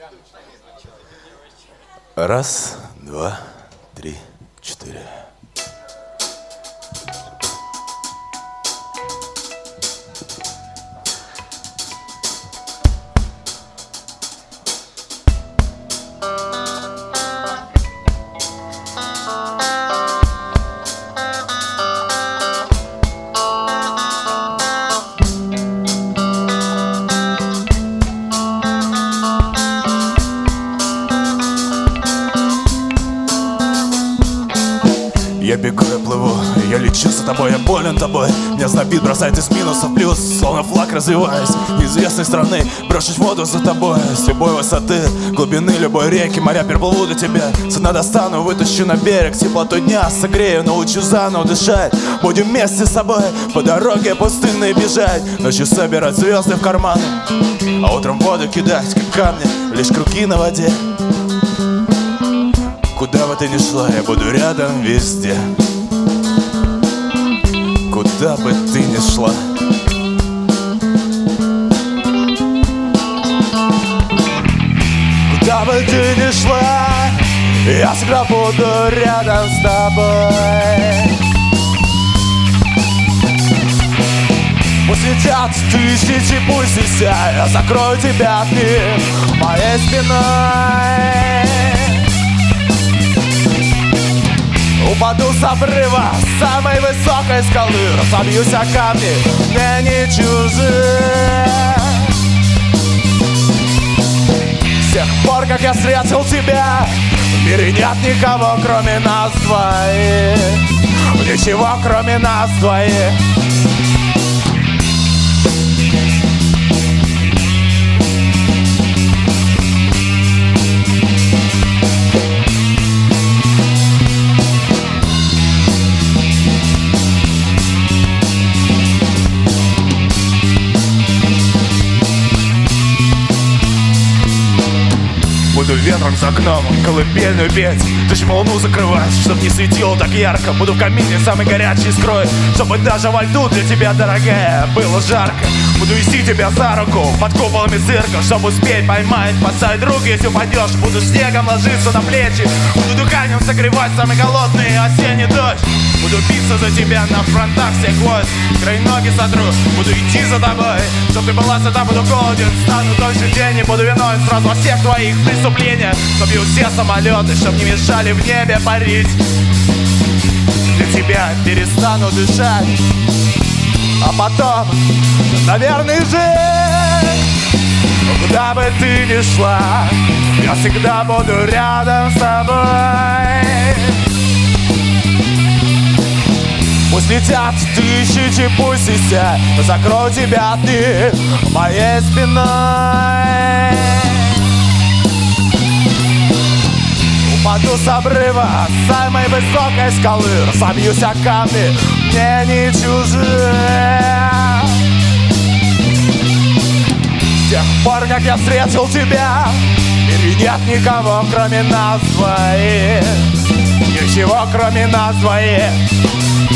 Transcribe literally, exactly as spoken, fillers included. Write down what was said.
Раз, два, три, четыре. Я бегу, я плыву, я лечу за тобой, я болен тобой. Меня знобит, бросает из минуса в плюс, словно флаг развиваясь неизвестной страны, брошусь в воду за тобой. С любой высоты, глубины любой реки, моря переплыву до тебя. С дна достану, вытащу на берег, теплоту дня согрею, научу заново дышать. Будем вместе с собой по дороге пустынной бежать, ночью собирать звезды в карманы, а утром в воду кидать, как камни, лишь круги на воде. Куда бы ты ни шла, я буду рядом везде. Куда бы ты ни шла. Куда бы ты ни шла, я всегда буду рядом с тобой. Пусть летят тысячи, пусть вся, я закрою тебя от них моей спиной. Упаду с обрыва самой высокой скалы, разобьюсь о камни, мне не чужие. С тех пор, как я встретил тебя, в мире нет никого, кроме нас двоих. Ничего, кроме нас двоих. Буду ветром за окном колыбельную петь, тучи волну закрывать, чтоб не светило так ярко. Буду в камине самый горячий скрой, чтобы даже во льду для тебя, дорогая, было жарко. Буду вести тебя за руку под куполами цирка, чтобы успеть поймать, поставить руки, если упадешь. Буду снегом ложиться на плечи, буду дыханием согревать самый голодный осенний дождь. Буду биться за тебя на фронтах всех войск, край ноги сотру, буду идти за тобой, чтоб ты была сюда, буду голоден, стану дольше день и буду виновен сразу во всех твоих преступлениях. Чтоб бил все самолеты, чтоб не мешали в небе парить. Для тебя перестану дышать, а потом, наверное, жить. Куда бы ты ни шла, я всегда буду рядом с тобой. Пусть летят тысячи, пусть висят, закрою тебя ты моей спиной. Упаду с обрыва самой высокой скалы, разобьюсь о камни, мне не чужие. С тех пор, как я встретил тебя, в мире нет никого, кроме нас двоих. Ничего, кроме нас двоих.